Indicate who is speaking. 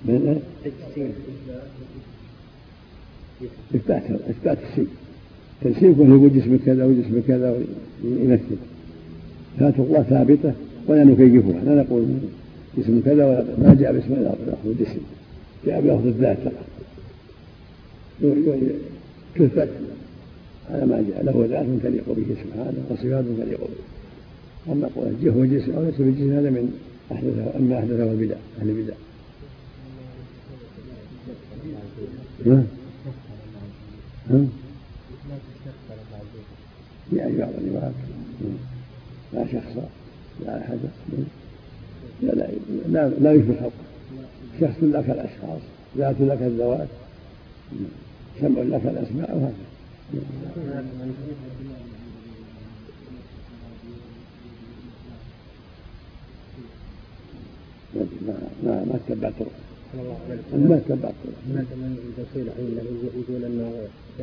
Speaker 1: إثبات الشيء، تجسيم يقول جسم كذا وجسم كذا ويمثل. صفات الله ثابتة ولا نكيفها، لا نقول جسم كذا ولا ما جاء باسم لفظ الجسم، جاء بلفظ الذات فقط تثبت على ما جاء له ذات تليق به سبحانه وصفات تليق به. أما قول هو جسم أو ليس بالجسم هذا من أحدثه البدع، أهل البدع. يعني بعض الروايات لا شخص لا أحد لا يشبه خلقه، شخص لك الأشخاص، ذات لك الذوات، سمع لك الأسماء، وهذا ما تبعت الناس من يقول أنه